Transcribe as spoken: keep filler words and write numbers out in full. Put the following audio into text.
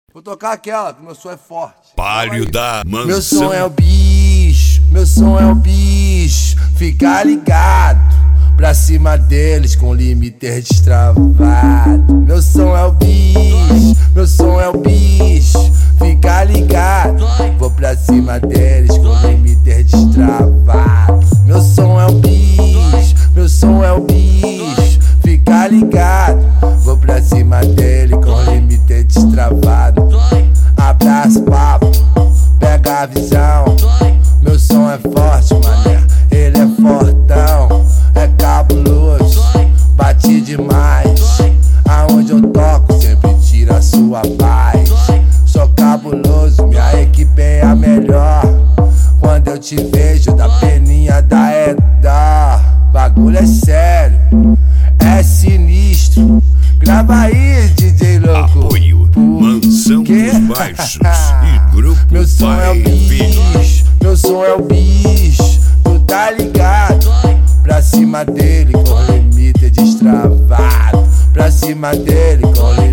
Vou tocar aquela, que meu som é forte. Palio da Mansão. Meu som é o bicho, meu som é o bicho. Fica ligado, pra cima deles com limiter destravado. Meu som é o bicho, meu som é o bicho. Fica ligado, vou pra cima deles com limiter destravado. Meu som é o bicho, meu som é o bicho. Fica ligado, vou pra cima dele com limiter destravado. Abraço, papo, pega a visão. Meu som é forte, mané, ele é fortão. É cabuloso, bate demais. Aonde eu toco sempre tira a sua paz. Sou cabuloso, minha equipe é a melhor. Quando eu te vejo da peninha da Edar. Bagulho é sério, é sinistro. Grava aí, D J louco. Apoio Mansão dos Baixos e Grupo Meu som é o bicho, meu som é o bicho. Tu tá ligado? Pra cima dele com limiter destravado. Pra cima dele com limiter